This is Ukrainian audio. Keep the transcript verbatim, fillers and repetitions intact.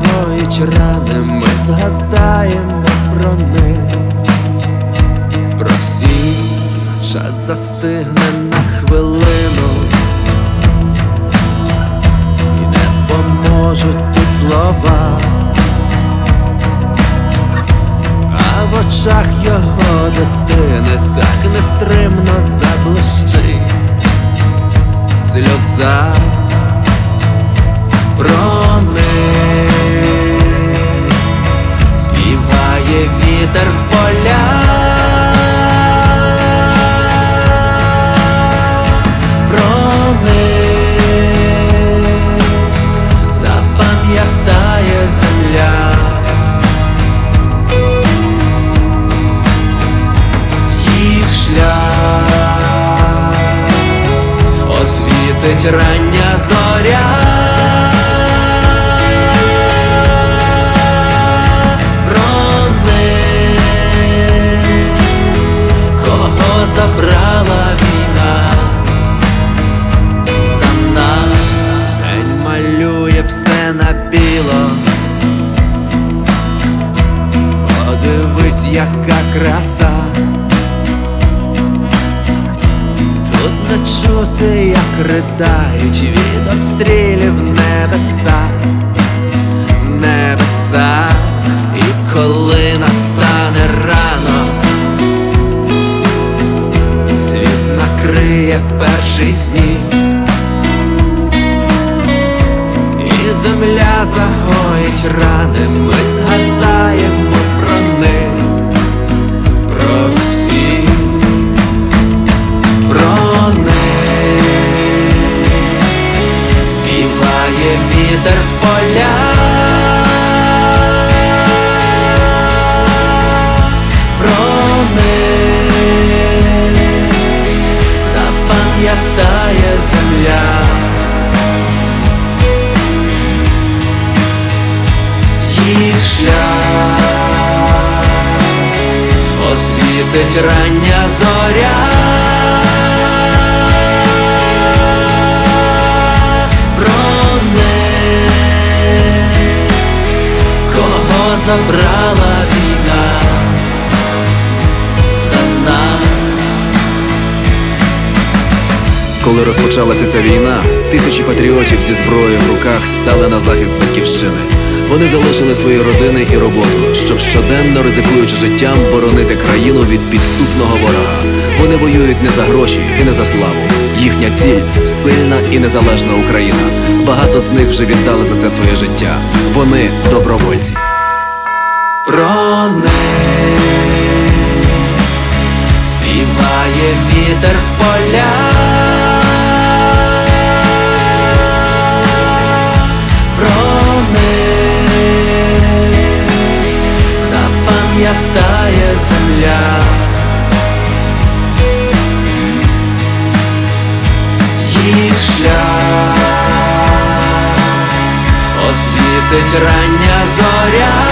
загоїть рани, ми згадаємо про них, про всіх. Час застигне на хвилину, і не поможуть тут слова, а в очах його дитини так нестримно заблищить сльоза. Про них співає вітер в полях, про них запам'ятає земля. Їх шлях освітить рання зоря. Забрала війна за нас. День малює все на біло, подивись, яка краса. Тут не чути, як ридають від обстрілів небеса, небеса. І коли настане рано, накриє перший сніг, і земля загоїть рани, ми згадаємо про них, про всіх, про них співає вітер в полях. Пам'ятає земля. Їх шлях освітить рання зоря. Про них, кого забрала війна за нас. Коли розпочалася ця війна, тисячі патріотів зі зброєю в руках стали на захист батьківщини. Вони залишили свої родини і роботу, щоб щоденно, ризикуючи життям, боронити країну від підступного ворога. Вони воюють не за гроші і не за славу. Їхня ціль – сильна і незалежна Україна. Багато з них вже віддали за це своє життя. Вони – добровольці. Про них співає вітер в полях. Запам'ятає земля. Їх шлях освітить рання зоря.